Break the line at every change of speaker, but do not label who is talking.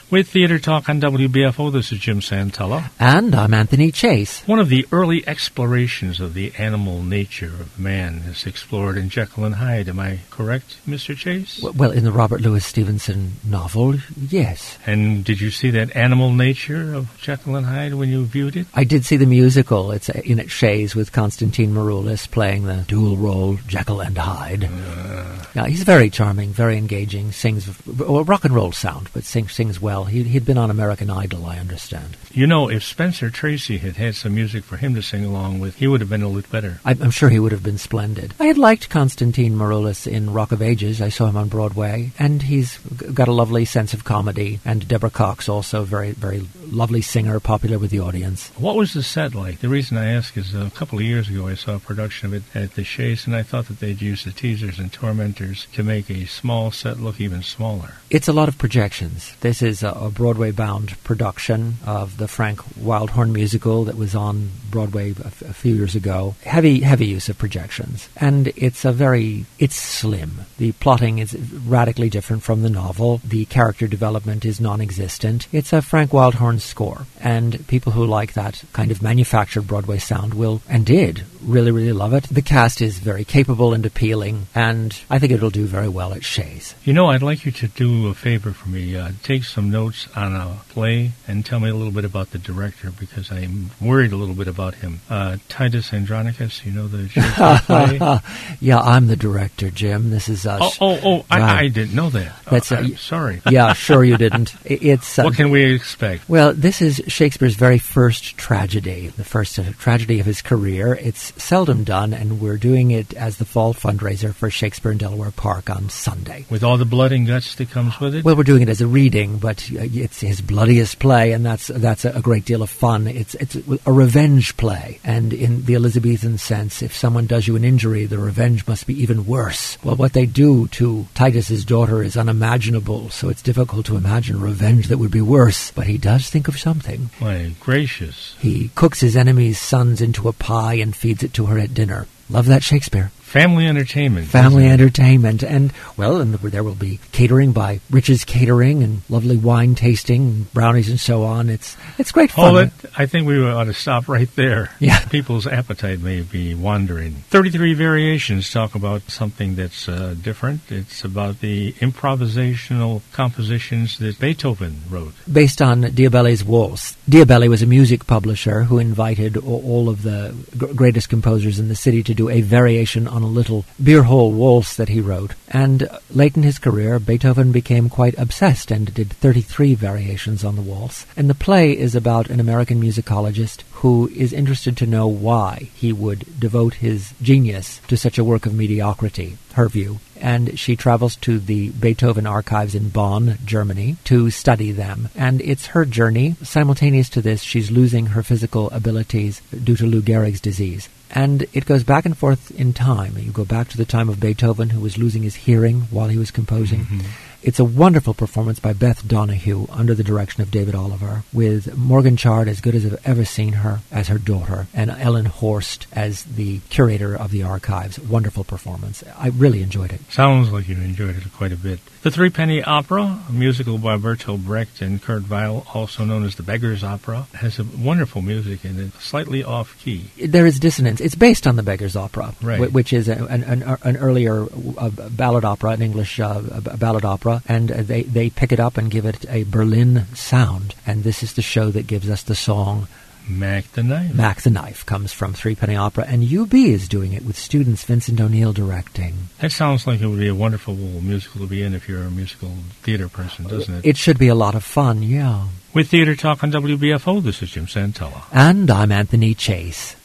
With Theater Talk on WBFO, this is Jim Santella.
And I'm Anthony Chase.
One of the early explorations of the animal nature of man is explored in Jekyll and Hyde. Am I correct, Mr. Chase?
Well, in the Robert Louis Stevenson novel, yes.
And did you see that animal nature of Jekyll and Hyde when you viewed it?
I did see the musical. It's in at Shays with Constantine Maroulis playing the dual role Jekyll and Hyde. Yeah, he's very charming, very engaging, sings rock and roll sound, but sings well. He'd been on American Idol, I understand.
You know, if Spencer Tracy had had some music for him to sing along with, he would have been a little better.
I'm sure he would have been splendid. I had liked Constantine Maroulis in Rock of Ages. I saw him on Broadway, and he's got a lovely sense of comedy. And Deborah Cox, also very, very lovely singer, popular with the audience.
What was the set like? The reason I ask is a couple of years ago I saw a production of it at the Chase, and I thought that they'd use the teasers and tormentors to make a small set look even smaller.
It's a lot of projections. This is a Broadway-bound production of the Frank Wildhorn musical that was on Broadway a few years ago. Heavy use of projections. And it's slim. The plotting is radically different from the novel. The character development is non-existent. It's a Frank Wildhorn score. And people who like that kind of manufactured Broadway sound will, and did, really, really love it. The cast is very capable and appealing, and I think it'll do very well at Shays.
You know, I'd like you to do a favor for me. Take some notes on a play and tell me a little bit about the director, because I'm worried a little bit about him. Titus Andronicus, you know the Shakespeare play?
Yeah, I'm the director, Jim. This is us.
I didn't know that. I'm sorry.
Yeah, sure you didn't. It's
what can we expect?
Well, this is Shakespeare's very first tragedy, the first tragedy of his career. It's seldom done, and we're doing it as the fall fundraiser for Shakespeare in Delaware Park on Sunday.
With all the blood and guts that comes with it?
Well, we're doing it as a reading, but it's his bloodiest play, and that's a great deal of fun. It's a revenge play, and in the Elizabethan sense, if someone does you an injury, the revenge must be even worse. Well, what they do to Titus's daughter is unimaginable, so it's difficult to imagine revenge that would be worse, but he does think of something.
My gracious.
He cooks his enemy's sons into a pie and feeds it to her at dinner. Love that Shakespeare.
Family entertainment.
Family entertainment. And there will be catering by Rich's Catering and lovely wine tasting and brownies and so on. It's great fun.
I think we ought to stop right there.
Yeah.
People's appetite may be wandering. 33 Variations talk about something that's different. It's about the improvisational compositions that Beethoven wrote.
Based on Diabelli's Waltz. Diabelli was a music publisher who invited all of the greatest composers in the city to do a variation on a little beer hall waltz that he wrote. And late in his career, Beethoven became quite obsessed and did 33 variations on the waltz. And the play is about an American musicologist who is interested to know why he would devote his genius to such a work of mediocrity, her view. And she travels to the Beethoven archives in Bonn, Germany, to study them. And it's her journey. Simultaneous to this, she's losing her physical abilities due to Lou Gehrig's disease. And it goes back and forth in time. You go back to the time of Beethoven, who was losing his hearing while he was composing. Mm-hmm. It's a wonderful performance by Beth Donahue under the direction of David Oliver, with Morgan Chard, as good as I've ever seen her, as her daughter, and Ellen Horst as the curator of the archives. Wonderful performance. I really enjoyed it.
Sounds like you enjoyed it quite a bit. The Threepenny Opera, a musical by Bertolt Brecht and Kurt Weill, also known as the Beggar's Opera, has a wonderful music and it's slightly off-key.
There is dissonance. It's based on the Beggar's Opera,
right,
which is an earlier ballad opera, an English ballad opera, and they pick it up and give it a Berlin sound. And this is the show that gives us the song
Mac the Knife.
Mac the Knife comes from Threepenny Opera, and UB is doing it with students Vincent O'Neill directing.
That sounds like it would be a wonderful musical to be in if you're a musical theater person, doesn't it?
It should be a lot of fun, yeah.
With Theater Talk on WBFO, this is Jim Santella.
And I'm Anthony Chase.